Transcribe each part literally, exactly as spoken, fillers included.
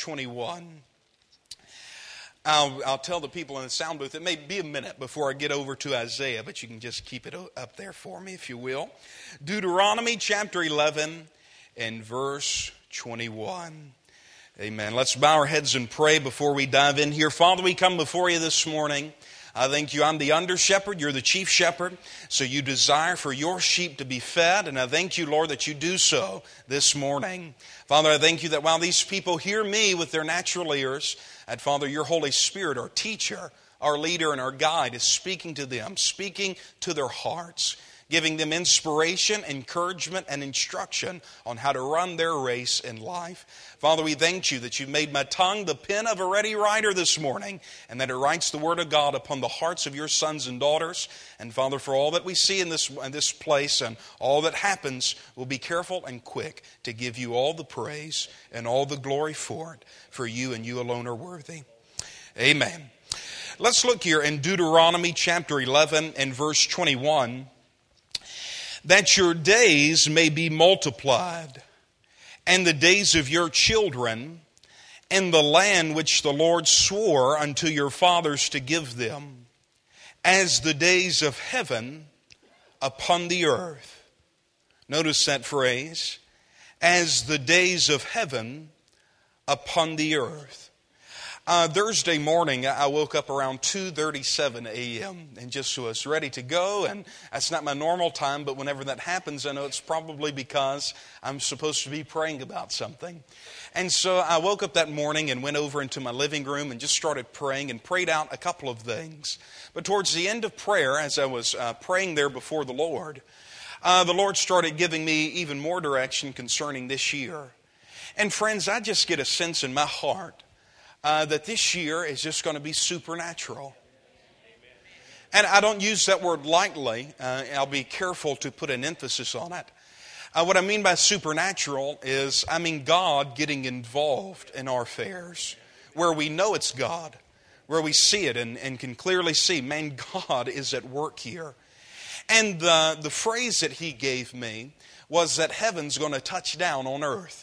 twenty-one. I'll, I'll tell the people in the sound booth, it may be a minute before I get over to Isaiah, but you can just keep it up there for me if you will. Deuteronomy chapter eleven and verse twenty-one. Amen. Let's bow our heads and pray before we dive in here. Father, we come before you this morning. I thank you. I'm the under shepherd. You're the chief shepherd. So you desire for your sheep to be fed. And I thank you, Lord, that you do so this morning. Father, I thank you that while these people hear me with their natural ears, that, Father, your Holy Spirit, our teacher, our leader, and our guide is speaking to them, speaking to their hearts, giving them inspiration, encouragement, and instruction on how to run their race in life. Father, we thank you that you've made my tongue the pen of a ready writer this morning, and that it writes the word of God upon the hearts of your sons and daughters. And Father, for all that we see in this, in this place and all that happens, we'll be careful and quick to give you all the praise and all the glory for it. For you and you alone are worthy. Amen. Let's look here in Deuteronomy chapter eleven and verse twenty-one. That your days may be multiplied, and the days of your children, in the land which the Lord swore unto your fathers to give them, as the days of heaven upon the earth. Notice that phrase, as the days of heaven upon the earth. Uh, Thursday morning, I woke up around two thirty-seven a.m. and just was ready to go. And that's not my normal time, but whenever that happens, I know it's probably because I'm supposed to be praying about something. And so I woke up that morning and went over into my living room and just started praying and prayed out a couple of things. But towards the end of prayer, as I was uh, praying there before the Lord, uh, the Lord started giving me even more direction concerning this year. And friends, I just get a sense in my heart Uh, that this year is just going to be supernatural. And I don't use that word lightly. Uh, I'll be careful to put an emphasis on it. Uh, what I mean by supernatural is, I mean God getting involved in our affairs, where we know it's God, where we see it and, and can clearly see, man, God is at work here. And the, the phrase that he gave me was that heaven's going to touch down on earth.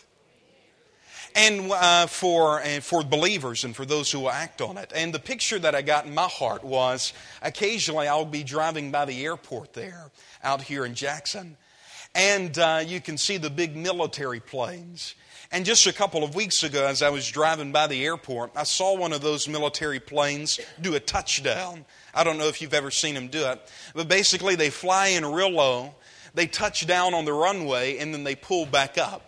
And uh, for and for believers and for those who will act on it. And the picture that I got in my heart was, occasionally I'll be driving by the airport there, out here in Jackson. And uh, you can see the big military planes. And just a couple of weeks ago, as I was driving by the airport, I saw one of those military planes do a touchdown. I don't know if you've ever seen them do it. But basically they fly in real low, they touch down on the runway, and then they pull back up.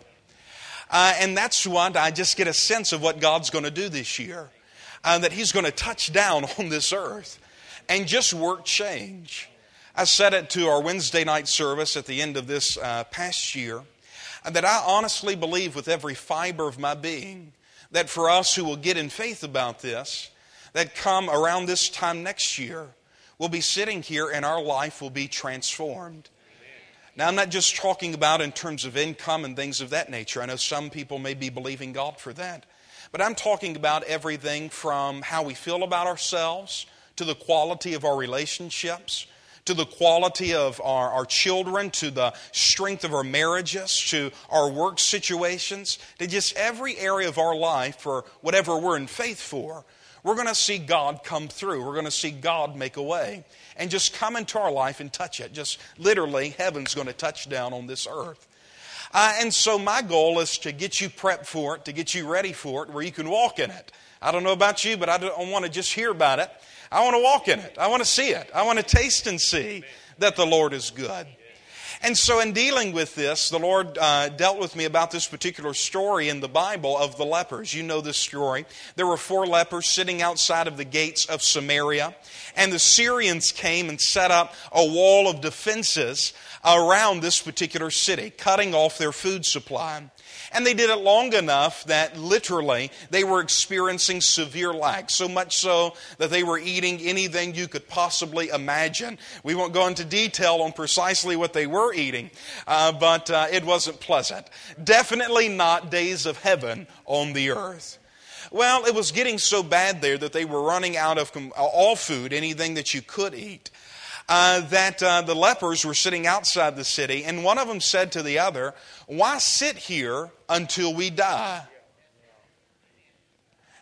Uh, and that's what I just get a sense of what God's going to do this year. Uh, that He's going to touch down on this earth and just work change. I said it to our Wednesday night service at the end of this uh, past year, that I honestly believe with every fiber of my being that for us who will get in faith about this, that come around this time next year, we'll be sitting here and our life will be transformed. Now, I'm not just talking about in terms of income and things of that nature. I know some people may be believing God for that. But I'm talking about everything from how we feel about ourselves, to the quality of our relationships, to the quality of our, our children, to the strength of our marriages, to our work situations, to just every area of our life for whatever we're in faith for. We're going to see God come through. We're going to see God make a way. And just come into our life and touch it. Just literally, heaven's going to touch down on this earth. Uh, and so my goal is to get you prepped for it, to get you ready for it, where you can walk in it. I don't know about you, but I don't want to just hear about it. I want to walk in it. I want to see it. I want to taste and see that the Lord is good. And so in dealing with this, the Lord uh, dealt with me about this particular story in the Bible of the lepers. You know this story. There were four lepers sitting outside of the gates of Samaria. And the Syrians came and set up a wall of defenses around this particular city, cutting off their food supply. And they did it long enough that literally they were experiencing severe lack. So much so that they were eating anything you could possibly imagine. We won't go into detail on precisely what they were eating, uh, but uh, it wasn't pleasant. Definitely not days of heaven on the earth. Well, it was getting so bad there that they were running out of all food, anything that you could eat. Uh, that uh, the lepers were sitting outside the city, and one of them said to the other, "Why sit here until we die?"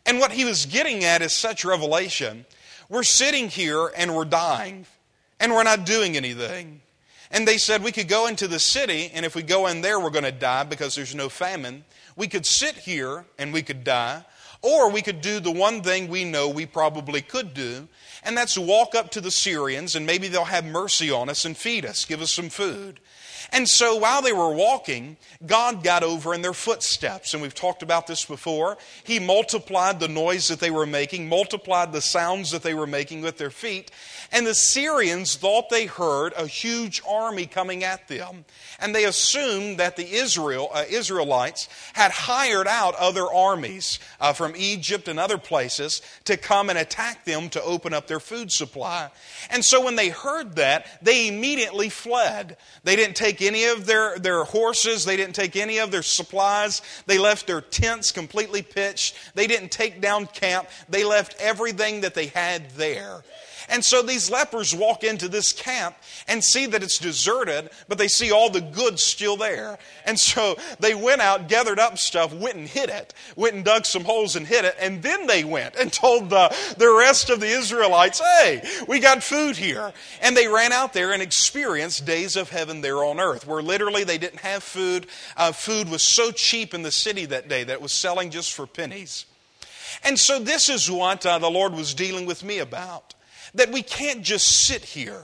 And what he was getting at is such revelation. We're sitting here and we're dying, and we're not doing anything. And they said we could go into the city, and if we go in there, we're going to die because there's no famine. We could sit here and we could die, or we could do the one thing we know we probably could do, and that's walk up to the Syrians, and maybe they'll have mercy on us and feed us, give us some food. And so while they were walking, God got over in their footsteps. And we've talked about this before. He multiplied the noise that they were making, multiplied the sounds that they were making with their feet. And the Syrians thought they heard a huge army coming at them. And they assumed that the Israel, uh, Israelites had hired out other armies uh, from Egypt and other places to come and attack them to open up their food supply. And so when they heard that, they immediately fled. They didn't take any of their, their horses. They didn't take any of their supplies. They left their tents completely pitched. They didn't take down camp. They left everything that they had there. And so these lepers walk into this camp and see that it's deserted, but they see all the goods still there. And so they went out, gathered up stuff, went and hid it, went and dug some holes and hid it, and then they went and told the, the rest of the Israelites, hey, we got food here. And they ran out there and experienced days of heaven there on earth, where literally they didn't have food. Uh, food was so cheap in the city that day that it was selling just for pennies. And so this is what uh, the Lord was dealing with me about. That we can't just sit here.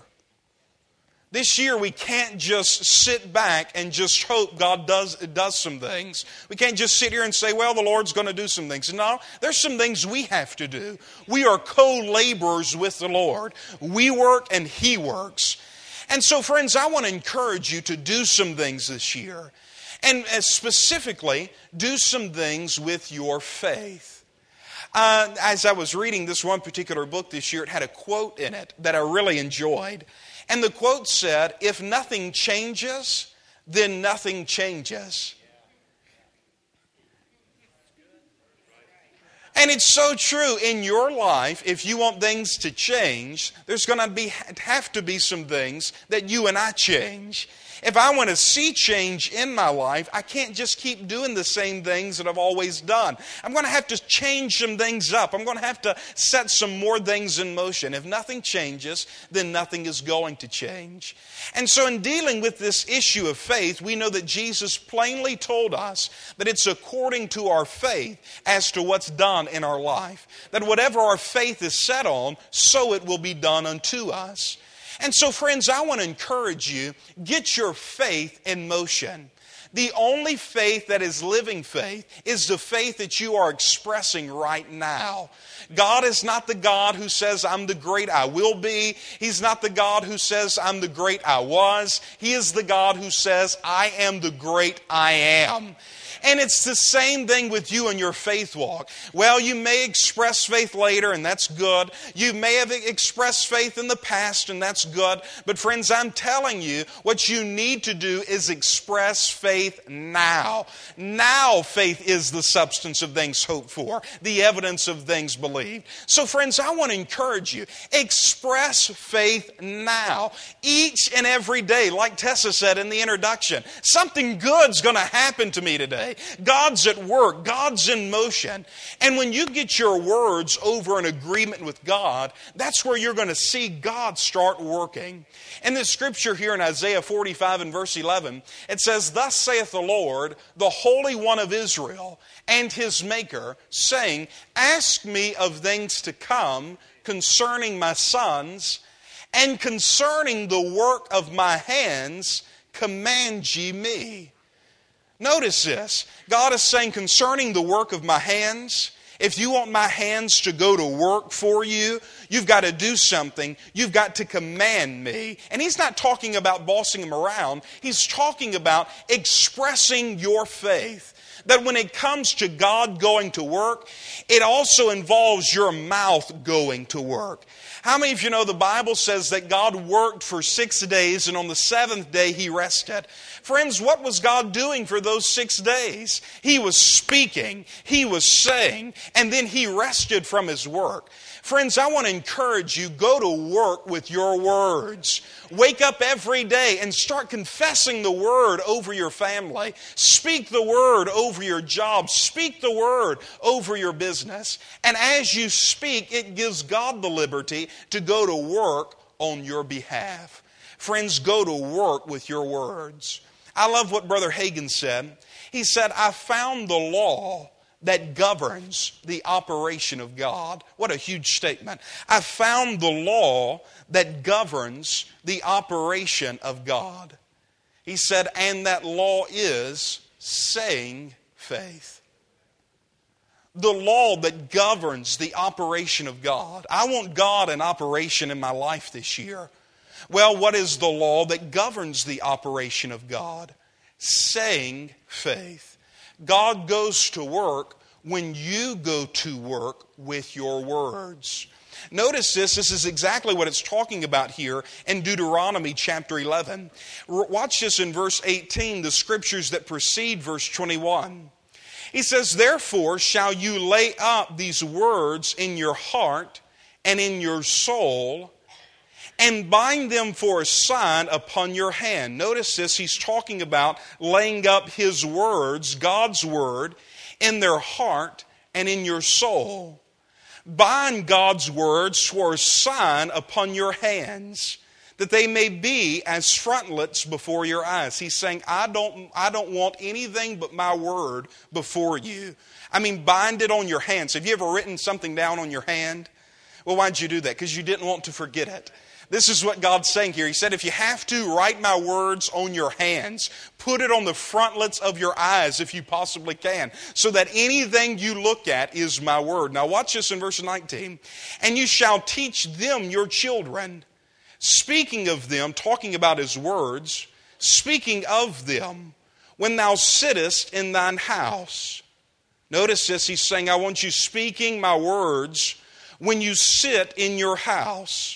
This year we can't just sit back and just hope God does, does some things. We can't just sit here and say, well, the Lord's going to do some things. No, there's some things we have to do. We are co-laborers with the Lord. We work and He works. And so, friends, I want to encourage you to do some things this year. And specifically, do some things with your faith. Uh, as I was reading this one particular book this year, it had a quote in it that I really enjoyed. And the quote said, if nothing changes, then nothing changes. And it's so true in your life. If you want things to change, there's going to be have to be some things that you and I change. If I want to see change in my life, I can't just keep doing the same things that I've always done. I'm going to have to change some things up. I'm going to have to set some more things in motion. If nothing changes, then nothing is going to change. And so in dealing with this issue of faith, we know that Jesus plainly told us that it's according to our faith as to what's done in our life. That whatever our faith is set on, so it will be done unto us. And so, friends, I want to encourage you, get your faith in motion. The only faith that is living faith is the faith that you are expressing right now. God is not the God who says, I'm the great I will be. He's not the God who says, I'm the great I was. He is the God who says, I am the great I am. And it's the same thing with you and your faith walk. Well, you may express faith later, and that's good. You may have expressed faith in the past, and that's good. But friends, I'm telling you, what you need to do is express faith now. Now faith is the substance of things hoped for, the evidence of things believed. So friends, I want to encourage you, express faith now. Each and every day, like Tessa said in the introduction, something good's going to happen to me today. God's at work. God's in motion. And when you get your words over an agreement with God, that's where you're going to see God start working. In this scripture here in Isaiah forty-five and verse eleven, it says, thus saith the Lord, the Holy One of Israel, and His Maker, saying, ask me of things to come concerning my sons, and concerning the work of my hands, command ye me. Notice this. God is saying, concerning the work of my hands, if you want my hands to go to work for you, you've got to do something. You've got to command me. And He's not talking about bossing them around. He's talking about expressing your faith. That when it comes to God going to work, it also involves your mouth going to work. How many of you know the Bible says that God worked for six days and on the seventh day He rested? Friends, what was God doing for those six days? He was speaking, He was saying, and then He rested from His work. Friends, I want to encourage you, go to work with your words. Wake up every day and start confessing the Word over your family. Speak the Word over over your job. Speak the word over your business. And as you speak, it gives God the liberty to go to work on your behalf. Friends, go to work with your words. I love what Brother Hagin said. He said, I found the law that governs the operation of God. What a huge statement. I found the law that governs the operation of God. He said, and that law is saying faith. The law that governs the operation of God. I want God in operation in my life this year. Well, what is the law that governs the operation of God? Saying faith. God goes to work when you go to work with your words. Notice this, this is exactly what it's talking about here in Deuteronomy chapter eleven. Watch this in verse eighteen, the scriptures that precede verse twenty-one. He says, therefore shall you lay up these words in your heart and in your soul, and bind them for a sign upon your hand. Notice this, he's talking about laying up his words, God's word, in their heart and in your soul. Bind God's words for a sign upon your hands, that they may be as frontlets before your eyes. He's saying, I don't, I don't want anything but my word before you. I mean, bind it on your hands. Have you ever written something down on your hand? Well, why'd you do that? Because you didn't want to forget it. This is what God's saying here. He said, if you have to, write my words on your hands. Put it on the frontlets of your eyes if you possibly can, so that anything you look at is my word. Now watch this in verse nineteen. And you shall teach them your children. Speaking of them, talking about his words, speaking of them, when thou sittest in thine house. Notice this, he's saying, I want you speaking my words when you sit in your house.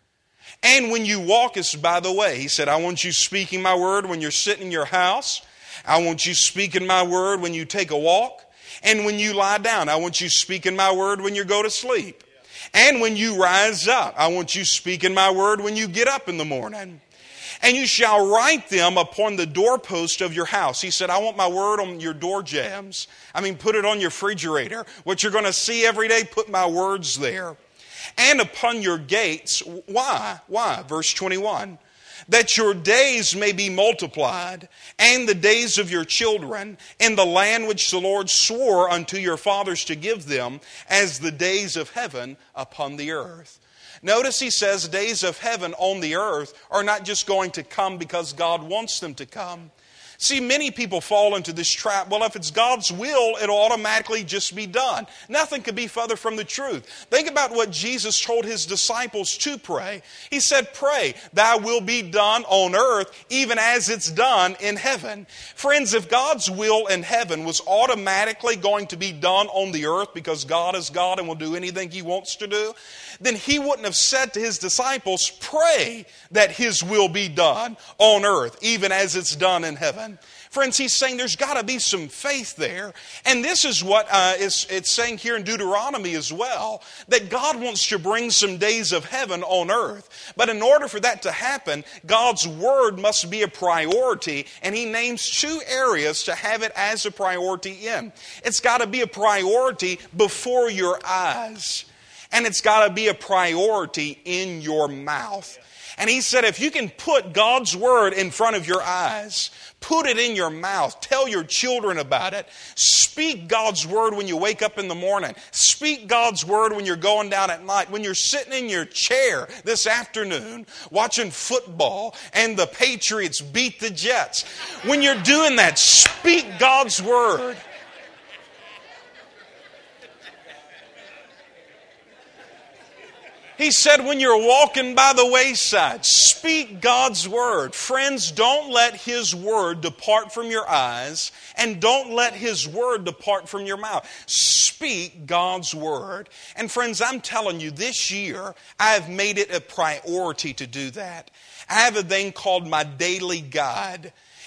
And when you walkest by the way. He said, I want you speaking my word when you're sitting in your house. I want you speaking my word when you take a walk. And when you lie down, I want you speaking my word when you go to sleep. And when you rise up, I want you speaking my word when you get up in the morning. And you shall write them upon the doorpost of your house. He said, I want my word on your door jambs. I mean, put it on your refrigerator. What you're going to see every day, put my words there. And upon your gates. Why? Why? Verse twenty-one. That your days may be multiplied, and the days of your children, in the land which the Lord swore unto your fathers to give them, as the days of heaven upon the earth. Notice he says days of heaven on the earth are not just going to come because God wants them to come. See, many people fall into this trap. Well, if it's God's will, it'll automatically just be done. Nothing could be further from the truth. Think about what Jesus told his disciples to pray. He said, pray, thy will be done on earth, even as it's done in heaven. Friends, if God's will in heaven was automatically going to be done on the earth because God is God and will do anything he wants to do, then he wouldn't have said to his disciples, pray that his will be done on earth, even as it's done in heaven. Friends, he's saying there's got to be some faith there. And this is what uh, it's, it's saying here in Deuteronomy as well, that God wants to bring some days of heaven on earth. But in order for that to happen, God's word must be a priority. And he names two areas to have it as a priority in. It's got to be a priority before your eyes. And it's got to be a priority in your mouth. And he said, if you can put God's word in front of your eyes, put it in your mouth, tell your children about it, speak God's word when you wake up in the morning, speak God's word when you're going down at night, when you're sitting in your chair this afternoon watching football and the Patriots beat the Jets. When you're doing that, speak God's word. He said, when you're walking by the wayside, speak God's word. Friends, don't let his word depart from your eyes, and don't let his word depart from your mouth. Speak God's word. And friends, I'm telling you, this year, I've made it a priority to do that. I have a thing called my daily guide.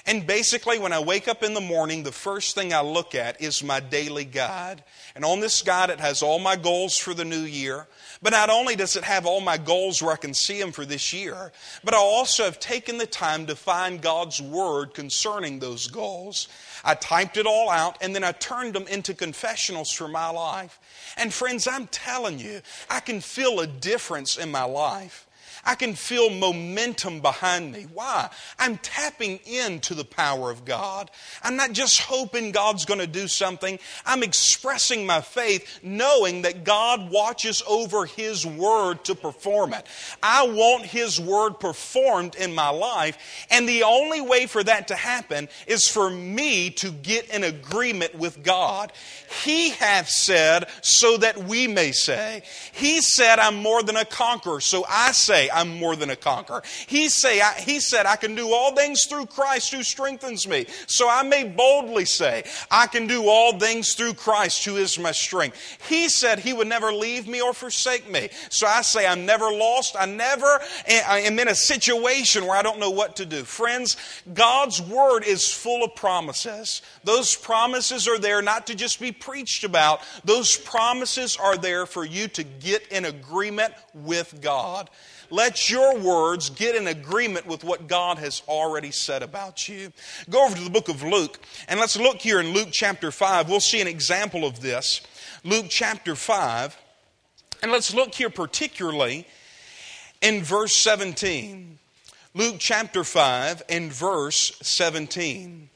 And basically, when I wake up in the morning, the first thing I look at is my daily guide. And on this guide, it has all my goals for the new year. But not only does it have all my goals where I can see them for this year, but I also have taken the time to find God's Word concerning those goals. I typed it all out, and then I turned them into confessionals for my life. And friends, I'm telling you, I can feel a difference in my life. I can feel momentum behind me. Why? I'm tapping into the power of God. I'm not just hoping God's going to do something. I'm expressing my faith knowing that God watches over His Word to perform it. I want His Word performed in my life, and the only way for that to happen is for me to get in agreement with God. He hath said so that we may say. He said, I'm more than a conqueror, so I say I'm more than a conqueror. He, say, I, he said, I can do all things through Christ who strengthens me. So I may boldly say, I can do all things through Christ who is my strength. He said He would never leave me or forsake me. So I say I'm never lost. I never am in a situation where I don't know what to do. Friends, God's Word is full of promises. Those promises are there not to just be preached about. Those promises are there for you to get in agreement with God. Let your words get in agreement with what God has already said about you. Go over to the book of Luke, and let's look here in Luke chapter five. We'll see an example of this. Luke chapter five. And let's look here particularly in verse seventeen. Luke chapter five and verse seventeen.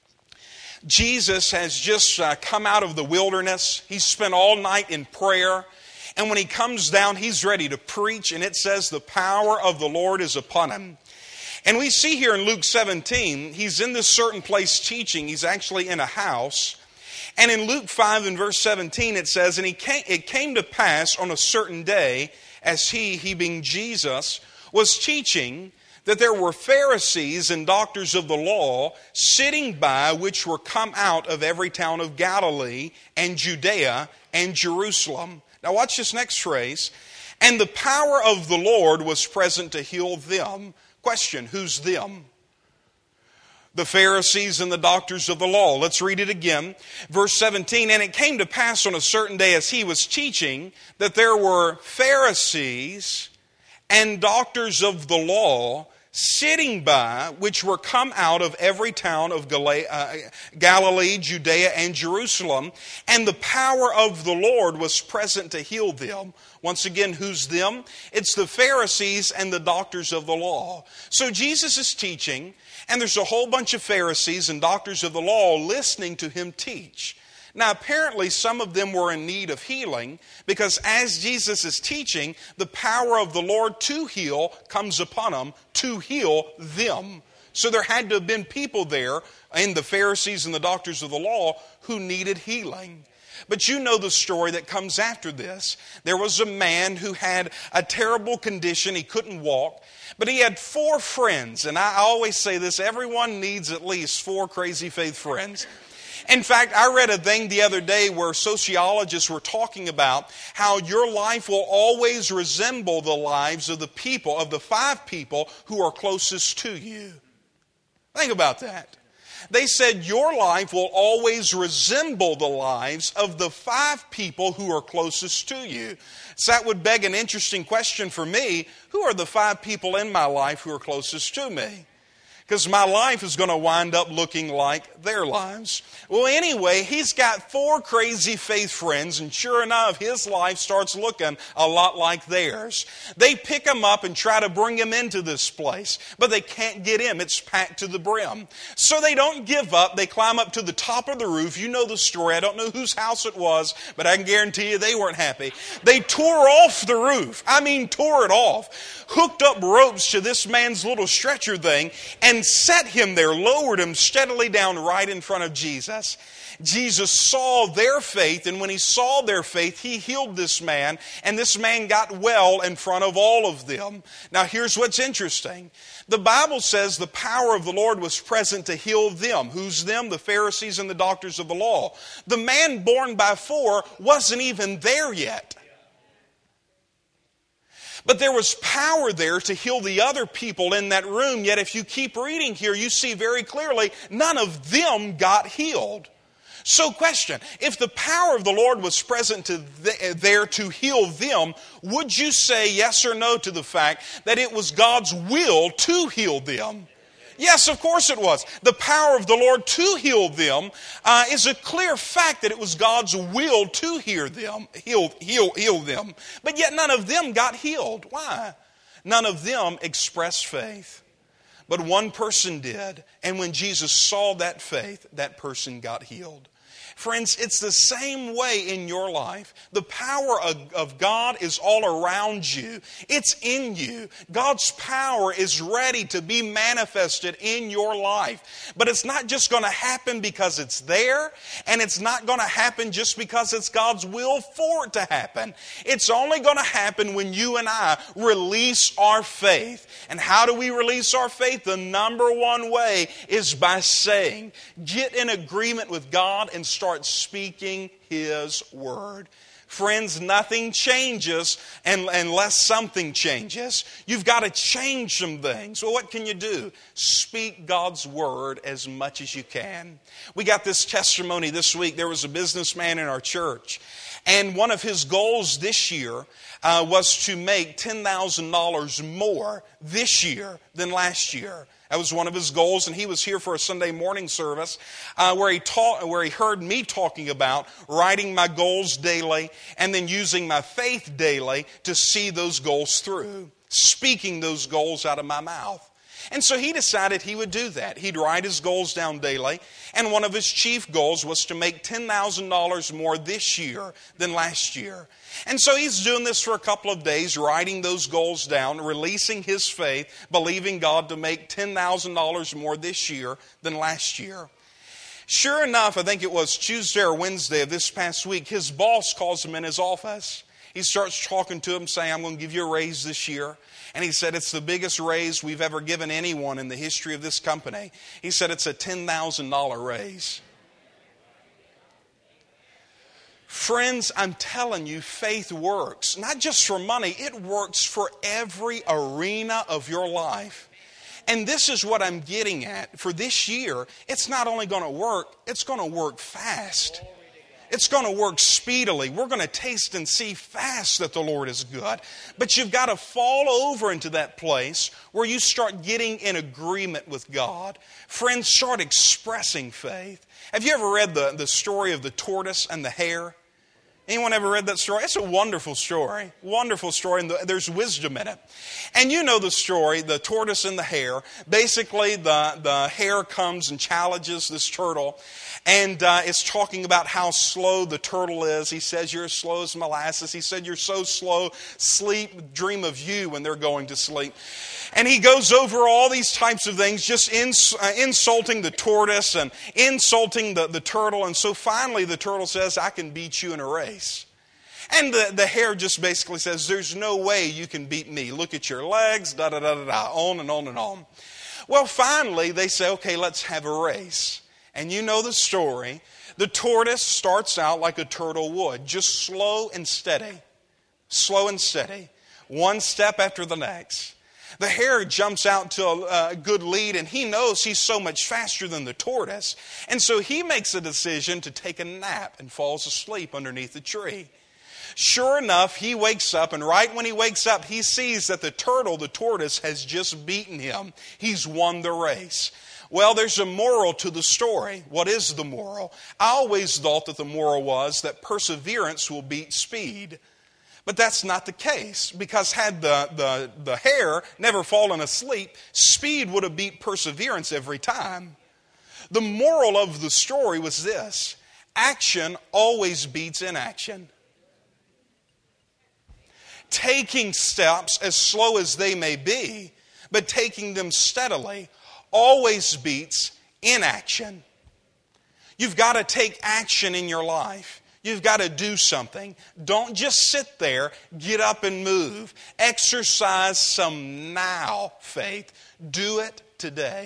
Jesus has just uh, come out of the wilderness. He's spent all night in prayer. And when He comes down, He's ready to preach. And it says the power of the Lord is upon Him. And we see here in Luke seventeen, He's in this certain place teaching. He's actually in a house. And in Luke five and verse seventeen, it says, And he came, it came to pass on a certain day, as He, He being Jesus, was teaching, that there were Pharisees and doctors of the law sitting by, which were come out of every town of Galilee and Judea and Jerusalem. Now watch this next phrase. And the power of the Lord was present to heal them. Question, who's them? The Pharisees and the doctors of the law. Let's read it again. Verse seventeen, And it came to pass on a certain day as He was teaching, that there were Pharisees and doctors of the law sitting by, which were come out of every town of Galilee, Judea, and Jerusalem, and the power of the Lord was present to heal them. Once again, who's them? It's the Pharisees and the doctors of the law. So Jesus is teaching, and there's a whole bunch of Pharisees and doctors of the law listening to Him teach. Now, apparently, some of them were in need of healing, because as Jesus is teaching, the power of the Lord to heal comes upon them, to heal them. So there had to have been people there, in the Pharisees and the doctors of the law, who needed healing. But you know the story that comes after this. There was a man who had a terrible condition. He couldn't walk. But he had four friends. And I always say this, everyone needs at least four crazy faith friends. In fact, I read a thing the other day where sociologists were talking about how your life will always resemble the lives of the people, of the five people who are closest to you. Think about that. They said your life will always resemble the lives of the five people who are closest to you. So that would beg an interesting question for me. Who are the five people in my life who are closest to me? Because my life is going to wind up looking like their lives. Well, anyway, he's got four crazy faith friends, and sure enough, his life starts looking a lot like theirs. They pick him up and try to bring him into this place, but they can't get him. It's packed to the brim. So they don't give up. They climb up to the top of the roof. You know the story. I don't know whose house it was, but I can guarantee you they weren't happy. They tore off the roof. I mean, tore it off. Hooked up ropes to this man's little stretcher thing, and And set him there, lowered him steadily down right in front of Jesus. Jesus saw their faith, and when He saw their faith, He healed this man, and this man got well in front of all of them. Now here's what's interesting. The Bible says the power of the Lord was present to heal them. Who's them? The Pharisees and the doctors of the law. The man born by four wasn't even there yet. But there was power there to heal the other people in that room. Yet if you keep reading here, you see very clearly none of them got healed. So question, if the power of the Lord was present to th- there to heal them, would you say yes or no to the fact that it was God's will to heal them? Yes, of course it was. The power of the Lord to heal them uh, is a clear fact that it was God's will to heal them, heal, heal, heal them. But yet none of them got healed. Why? None of them expressed faith. But one person did. And when Jesus saw that faith, that person got healed. Friends, it's the same way in your life. The power of, of God is all around you. It's in you. God's power is ready to be manifested in your life. But it's not just going to happen because it's there, and it's not going to happen just because it's God's will for it to happen. It's only going to happen when you and I release our faith. And how do we release our faith? The number one way is by saying, get in agreement with God and start speaking His Word. Friends, nothing changes unless something changes. You've got to change some things. Well, what can you do? Speak God's Word as much as you can. We got this testimony this week. There was a businessman in our church, and one of his goals this year uh, was to make ten thousand dollars more this year than last year. That was one of his goals, and he was here for a Sunday morning service uh, where he taught, where he heard me talking about writing my goals daily and then using my faith daily to see those goals through, speaking those goals out of my mouth. And so he decided he would do that. He'd write his goals down daily, and one of his chief goals was to make ten thousand dollars more this year than last year. And so he's doing this for a couple of days, writing those goals down, releasing his faith, believing God to make ten thousand dollars more this year than last year. Sure enough, I think it was Tuesday or Wednesday of this past week, his boss calls him in his office. He starts talking to him, saying, I'm going to give you a raise this year. And he said, it's the biggest raise we've ever given anyone in the history of this company. He said, it's a ten thousand dollars raise. Friends, I'm telling you, faith works. Not just for money, it works for every arena of your life. And this is what I'm getting at. For this year, it's not only going to work, it's going to work fast. It's going to work speedily. We're going to taste and see fast that the Lord is good. But you've got to fall over into that place where you start getting in agreement with God. Friends, start expressing faith. Have you ever read the, the story of the tortoise and the hare? Anyone ever read that story? It's a wonderful story. Wonderful story, and there's wisdom in it. And you know the story, the tortoise and the hare. Basically, the, the hare comes and challenges this turtle, and uh, it's talking about how slow the turtle is. He says, you're as slow as molasses. He said, you're so slow, sleep, dream of you when they're going to sleep. And he goes over all these types of things, just ins, uh, insulting the tortoise and insulting the, the turtle. And so finally the turtle says, I can beat you in a race. And the, the hare just basically says, there's no way you can beat me. Look at your legs, da da da da da, on and on and on. Well, finally they say, okay, let's have a race. And you know the story. The tortoise starts out like a turtle would, just slow and steady. Slow and steady. One step after the next. The hare jumps out to a, a good lead, and he knows he's so much faster than the tortoise. And so he makes a decision to take a nap and falls asleep underneath the tree. Sure enough, he wakes up, and right when he wakes up, he sees that the turtle, the tortoise, has just beaten him. He's won the race. Well, there's a moral to the story. What is the moral? I always thought that the moral was that perseverance will beat speed. But that's not the case, because had the, the, the hare never fallen asleep, speed would have beat perseverance every time. The moral of the story was this: action always beats inaction. Taking steps, as slow as they may be, but taking them steadily, always beats inaction. You've got to take action in your life. You've got to do something. Don't just sit there. Get up and move. Exercise some now faith. Do it today.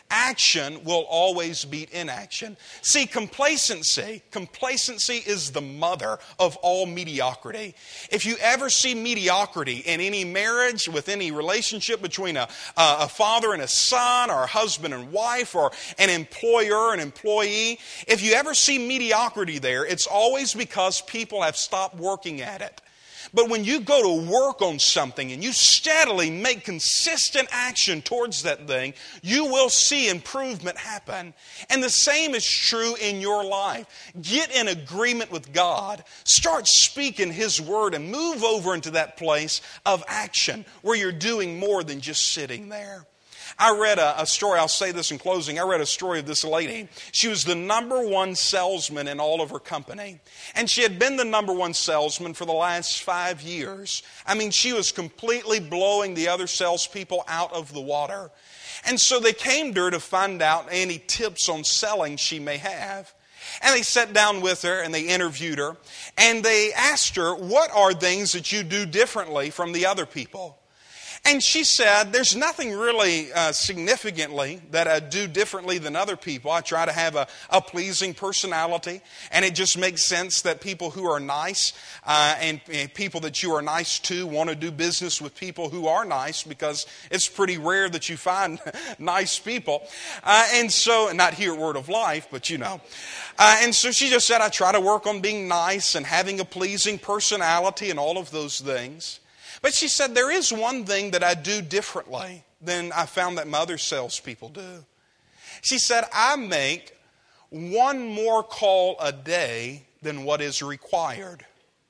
Action will always beat inaction. See, complacency, complacency is the mother of all mediocrity. If you ever see mediocrity in any marriage, with any relationship between a, a father and a son, or a husband and wife, or an employer and employee, if you ever see mediocrity there, it's always because people have stopped working at it. But when you go to work on something and you steadily make consistent action towards that thing, you will see improvement happen. And the same is true in your life. Get in agreement with God. Start speaking His Word and move over into that place of action where you're doing more than just sitting there. I read a, a story, I'll say this in closing, I read a story of this lady. She was the number one salesman in all of her company. And she had been the number one salesman for the last five years. I mean, she was completely blowing the other salespeople out of the water. And so they came to her to find out any tips on selling she may have. And they sat down with her and they interviewed her. And they asked her, what are things that you do differently from the other people? And she said, there's nothing really uh, significantly that I do differently than other people. I try to have a, a pleasing personality, and it just makes sense that people who are nice uh, and, and people that you are nice to want to do business with people who are nice, because it's pretty rare that you find nice people. Uh, and so, not here at Word of Life, but you know. Uh, and so she just said, I try to work on being nice and having a pleasing personality and all of those things. But she said, there is one thing that I do differently than I found that my other salespeople do. She said, I make one more call a day than what is required.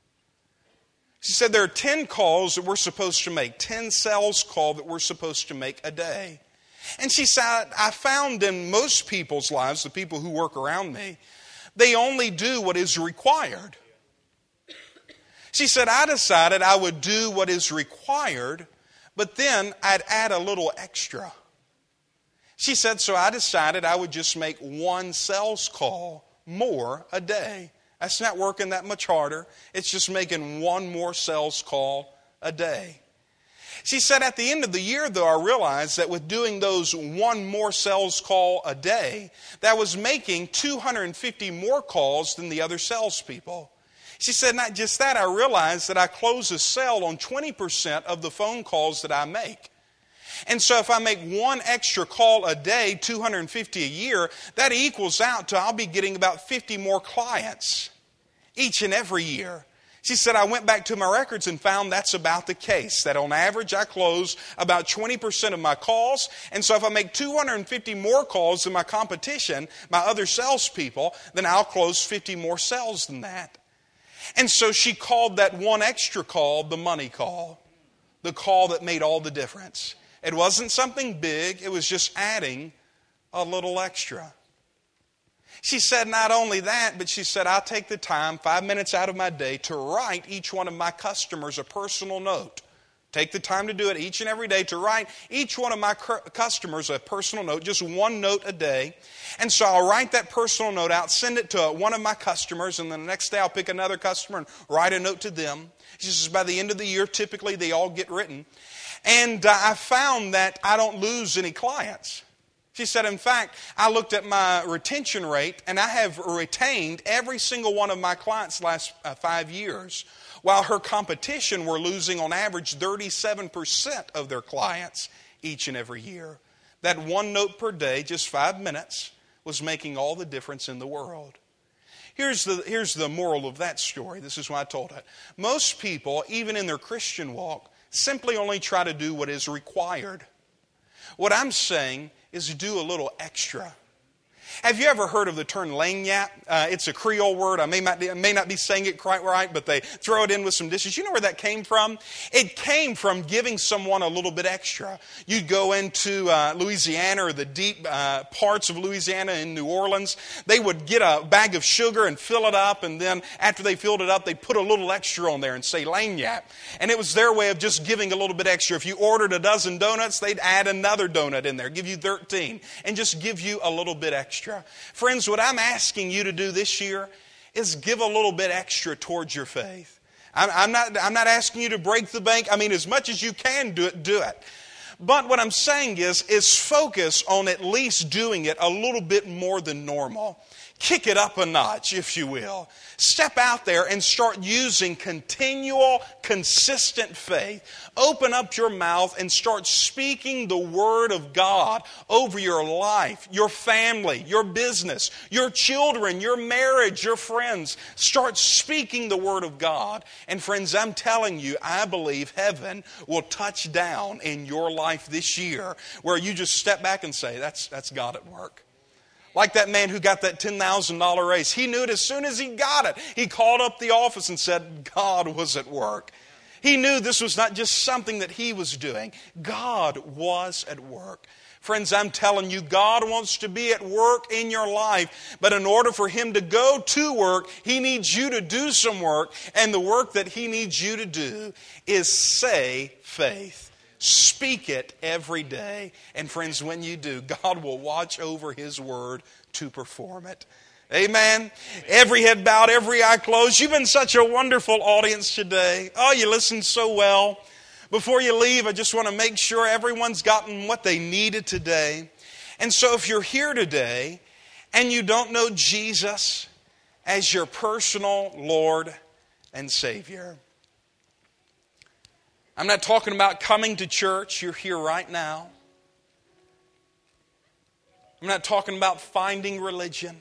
She said, there are ten calls that we're supposed to make, ten sales calls that we're supposed to make a day. And she said, I found in most people's lives, the people who work around me, they only do what is required. She said, I decided I would do what is required, but then I'd add a little extra. She said, so I decided I would just make one sales call more a day. That's not working that much harder. It's just making one more sales call a day. She said, at the end of the year, though, I realized that with doing those one more sales call a day, that I was making two hundred fifty more calls than the other salespeople. She said, not just that, I realized that I close a sale on twenty percent of the phone calls that I make. And so if I make one extra call a day, two hundred fifty a year, that equals out to I'll be getting about fifty more clients each and every year. She said, I went back to my records and found that's about the case, that on average I close about twenty percent of my calls. And so if I make two hundred fifty more calls than my competition, my other salespeople, then I'll close fifty more sales than that. And so she called that one extra call the money call, the call that made all the difference. It wasn't something big, it was just adding a little extra. She said not only that, but she said, I'll take the time, five minutes out of my day, to write each one of my customers a personal note. Take the time to do it each and every day, to write each one of my customers a personal note, just one note a day. And so I'll write that personal note out, send it to one of my customers, and then the next day I'll pick another customer and write a note to them. She says, by the end of the year, typically they all get written. And uh, I found that I don't lose any clients. She said, in fact, I looked at my retention rate, and I have retained every single one of my clients the last uh, five years. While her competition were losing on average thirty-seven percent of their clients each and every year. That one note per day, just five minutes, was making all the difference in the world. Here's the, here's the moral of that story. This is why I told it. Most people, even in their Christian walk, simply only try to do what is required. What I'm saying is do a little extra. Have you ever heard of the term lagniappe? Uh, it's a Creole word. I may not, I may not be saying it quite right, but they throw it in with some dishes. You know where that came from? It came from giving someone a little bit extra. You'd go into uh, Louisiana or the deep uh, parts of Louisiana in New Orleans. They would get a bag of sugar and fill it up, and then after they filled it up, they'd put a little extra on there and say lagniappe. And it was their way of just giving a little bit extra. If you ordered a dozen donuts, they'd add another donut in there, give you thirteen, and just give you a little bit extra. Friends, what I'm asking you to do this year is give a little bit extra towards your faith. I'm, I'm not, I'm not asking you to break the bank. I mean, as much as you can do it, do it. But what I'm saying is, is focus on at least doing it a little bit more than normal. Kick it up a notch, if you will. Step out there and start using continual, consistent faith. Open up your mouth and start speaking the Word of God over your life, your family, your business, your children, your marriage, your friends. Start speaking the Word of God. And friends, I'm telling you, I believe heaven will touch down in your life this year where you just step back and say, that's, that's God at work. Like that man who got that ten thousand dollars raise. He knew it as soon as he got it. He called up the office and said, God was at work. He knew this was not just something that he was doing. God was at work. Friends, I'm telling you, God wants to be at work in your life. But in order for Him to go to work, He needs you to do some work. And the work that He needs you to do is say faith. Speak it every day. And friends, when you do, God will watch over His Word to perform it. Amen. Every head bowed, every eye closed. You've been such a wonderful audience today. Oh, you listened so well. Before you leave, I just want to make sure everyone's gotten what they needed today. And so if you're here today and you don't know Jesus as your personal Lord and Savior, I'm not talking about coming to church. You're here right now. I'm not talking about finding religion.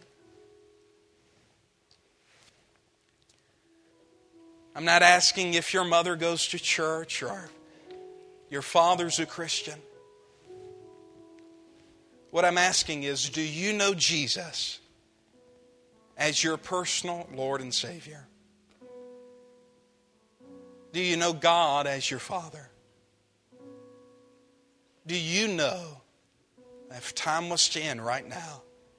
I'm not asking if your mother goes to church or your father's a Christian. What I'm asking is, do you know Jesus as your personal Lord and Savior? Do you know God as your Father? Do you know, if time was to end right now,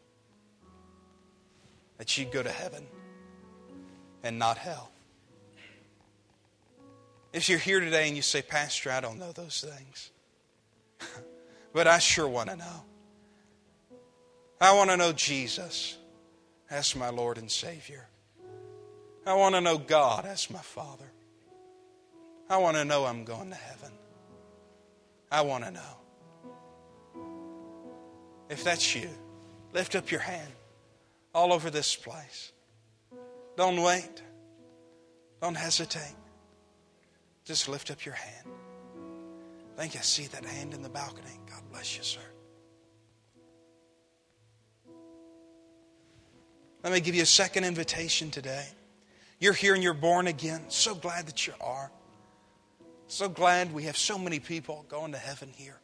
that you'd go to heaven and not hell? If you're here today and you say, Pastor, I don't know those things, but I sure want to know. I want to know Jesus as my Lord and Savior. I want to know God as my Father. I want to know I'm going to heaven. I want to know. If that's you, lift up your hand all over this place. Don't wait. Don't hesitate. Just lift up your hand. I think I see that hand in the balcony. God bless you, sir. Let me give you a second invitation today. You're here and you're born again. So glad that you are. So glad we have so many people going to heaven here.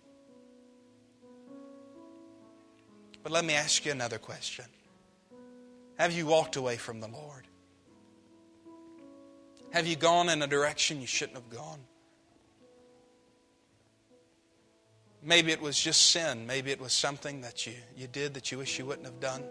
But let me ask you another question. Have you walked away from the Lord? Have you gone in a direction you shouldn't have gone? Maybe it was just sin. Maybe it was something that you, you did that you wish you wouldn't have done.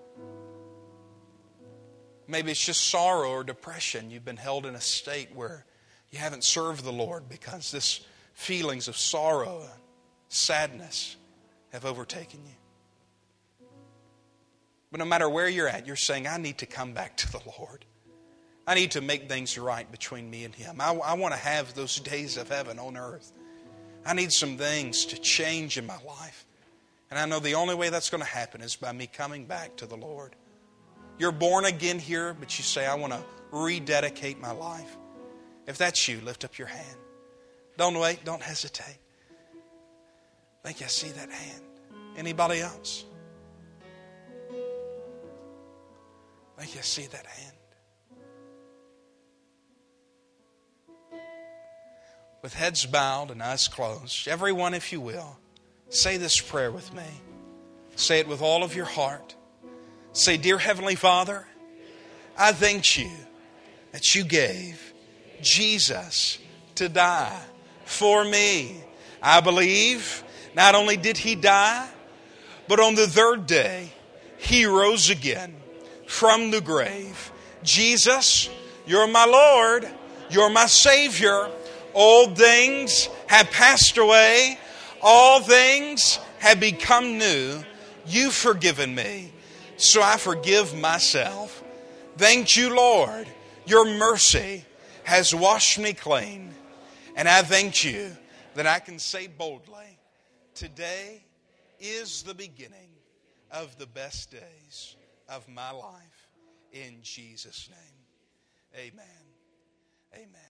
Maybe it's just sorrow or depression. You've been held in a state where you haven't served the Lord because this feelings of sorrow and sadness have overtaken you. But no matter where you're at, you're saying, I need to come back to the Lord. I need to make things right between me and Him. I, I want to have those days of heaven on earth. I need some things to change in my life. And I know the only way that's going to happen is by me coming back to the Lord. You're born again here, but you say, I want to rededicate my life. If that's you, lift up your hand. Don't wait. Don't hesitate. I think I see that hand. Anybody else? I think I see that hand. With heads bowed and eyes closed, everyone, if you will, say this prayer with me. Say it with all of your heart. Say, Dear Heavenly Father, I thank you that you gave Jesus to die for me. I believe not only did He die, but on the third day, He rose again from the grave. Jesus, you're my Lord. You're my Savior. Old things have passed away. All things have become new. You've forgiven me, so I forgive myself. Thank you, Lord. Your mercy has washed me clean. And I thank you that I can say boldly, today is the beginning of the best days of my life. In Jesus' name, amen. Amen.